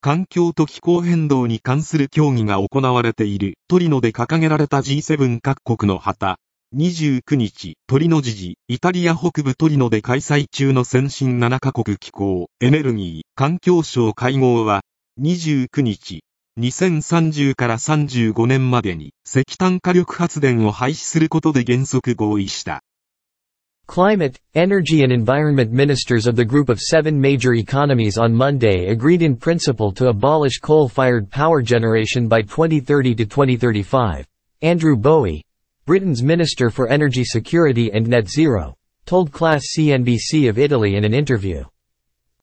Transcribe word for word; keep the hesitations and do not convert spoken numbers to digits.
環境と気候変動に関する協議が行われているトリノで掲げられた ジーセブン 各国の旗。にじゅうくにち、トリノ時事、イタリア北部トリノで開催中の先進ななカ国気候、エネルギー、環境省会合は、にじゅうくにち、にせんさんじゅうからさんじゅうごねんまでに石炭火力発電を廃止することで原則合意した。 Climate, Energy and Environment Ministers of the Group of Seven Major Economies on Monday agreed in principle to abolish coal-fired power generation by twenty thirty to twenty thirty-five. Andrew Bowie, Britain's Minister for Energy Security and Net Zero, told Class C N B C of Italy in an interview.